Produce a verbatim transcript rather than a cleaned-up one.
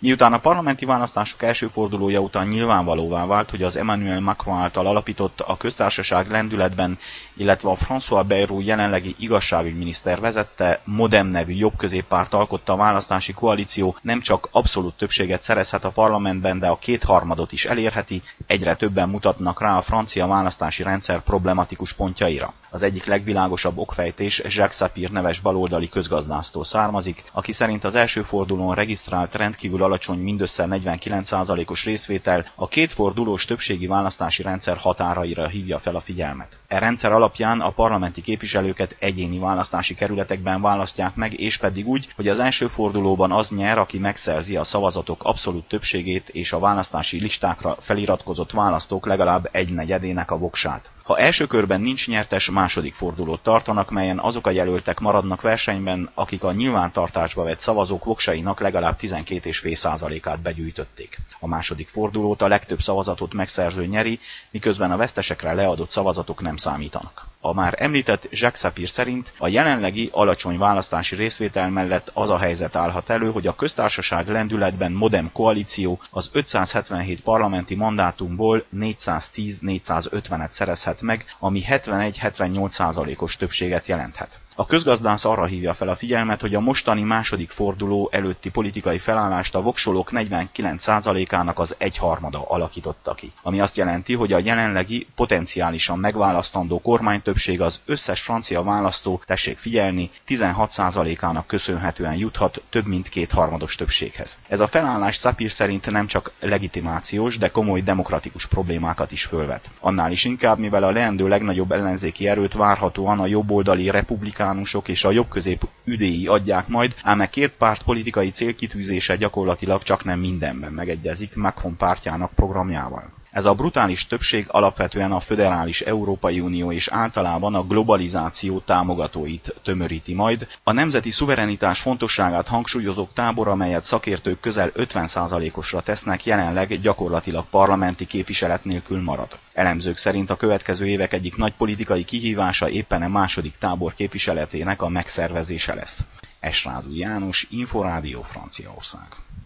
Miután a parlamenti választások első fordulója után nyilvánvalóvá vált, hogy az Emmanuel Macron által alapított a köztársaság lendületben, illetve a François Bayrou jelenlegi igazságügyminiszter vezette Modem nevű jobbközéppárt alkotta a választási koalíció nem csak abszolút többséget szerezhet a parlamentben, de a kétharmadot is elérheti, egyre többen mutatnak rá a francia választási rendszer problematikus pontjaira. Az egyik legvilágosabb okfejtés Jacques Sapir neves baloldali közgazdásztól származik, aki szerint az első fordulón regisztrált rendkívül alacsony, mindössze negyvenkilenc százalékos részvétel a kétfordulós többségi választási rendszer határaira hívja fel a figyelmet. E rendszer alapján a parlamenti képviselőket egyéni választási kerületekben választják meg, és pedig úgy, hogy az első fordulóban az nyer, aki megszerzi a szavazatok abszolút többségét és a választási listákra feliratkozott választók legalább egynegyedének a voksát. Ha első körben nincs nyertes, második fordulót tartanak, melyen azok a jelöltek maradnak versenyben, akik a nyilvántartásba vett szavazók voksainak legalább tizenkét egész öt százalékát begyűjtötték. A második fordulót a legtöbb szavazatot megszerző nyeri, miközben a vesztesekre leadott szavazatok nem számítanak. A már említett Jacques Sapir szerint a jelenlegi alacsony választási részvétel mellett az a helyzet állhat elő, hogy a köztársaság lendületben Modem koalíció az ötszázhetvenhét parlamenti mandátumból négyszáztíz négyszázötvenet szerezhet meg, ami hetvenegy-hetvennyolc százalékos többséget jelenthet. A közgazdász arra hívja fel a figyelmet, hogy a mostani második forduló előtti politikai felállást a voksolók negyvenkilenc százalékának az egyharmada alakította ki, ami azt jelenti, hogy a jelenlegi potenciálisan megválasztandó kormánytöbbség az összes francia választó, tessék figyelni, tizenhat százalékának köszönhetően juthat több mint kétharmados többséghez. Ez a felállás Sapir szerint nem csak legitimációs, de komoly demokratikus problémákat is fölvet. Annál is inkább, mivel a leendő legnagyobb ellenzéki erőt várhatóan a jobboldali republikánusok és a jobbközép üdéi adják majd, ám e két párt politikai célkitűzése gyakorlatilag csak nem mindenben megegyezik Macron pártjának programjával. Ez a brutális többség alapvetően a föderális Európai Unió és általában a globalizáció támogatóit tömöríti majd. A nemzeti szuverenitás fontosságát hangsúlyozók tábor, amelyet szakértők közel ötven százalékosra tesznek, jelenleg gyakorlatilag parlamenti képviselet nélkül marad. Elemzők szerint a következő évek egyik nagy politikai kihívása éppen a második tábor képviseletének a megszervezése lesz. Esrádú János, Inforádió, Franciaország.